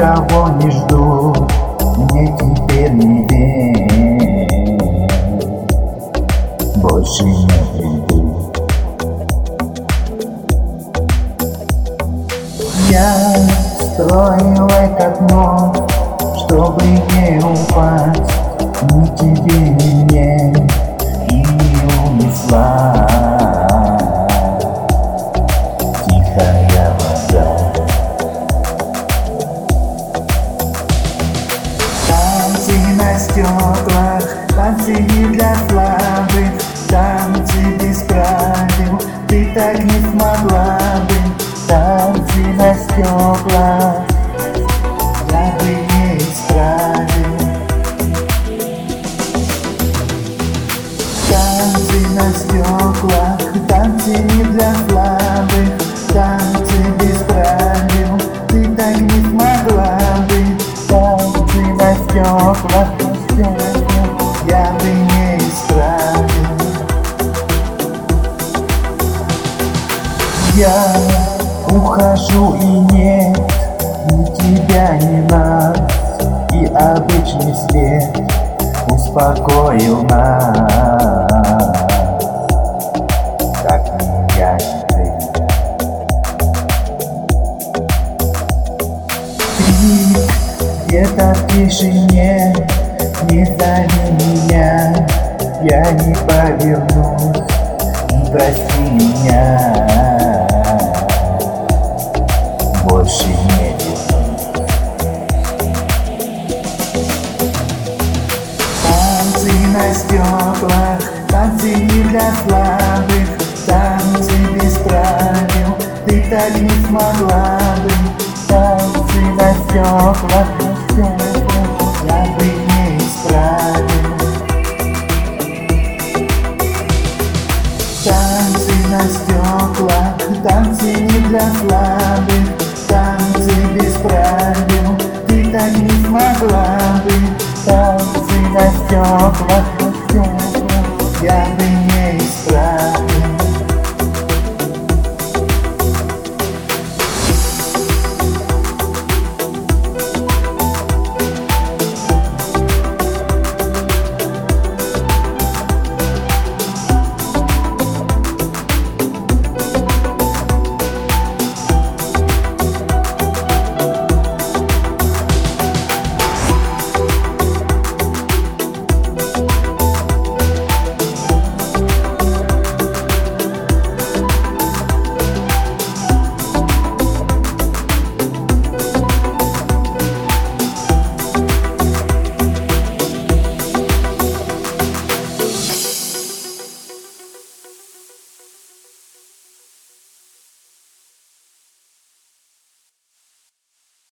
никого не жду, мне теперь не верь, больше не приду. Я строил этот мост, чтобы не упасть ни тебе, ни мне, и не унесла тихая вода. Танцы на стеклах, танцы не для слабых, танцы без правил, ты так не смогла бы. Танцы на стеклах, я бы не исправил. Танцы на стеклах, танцы не для слабых, танцы без правил, ты так не смогла бы. Танцы на стеклах, я бы не исправил. Я ухожу и нет ни тебя, ни нас, и обычный свет успокоил нас, как меня теперь. Ты где-то в тишине, не зови меня, я не повернусь, прости меня, больше не вернусь. Танцы на стеклах, танцы не для слабых, танцы без правил, ты так не смогла бы. Танцы на стеклах.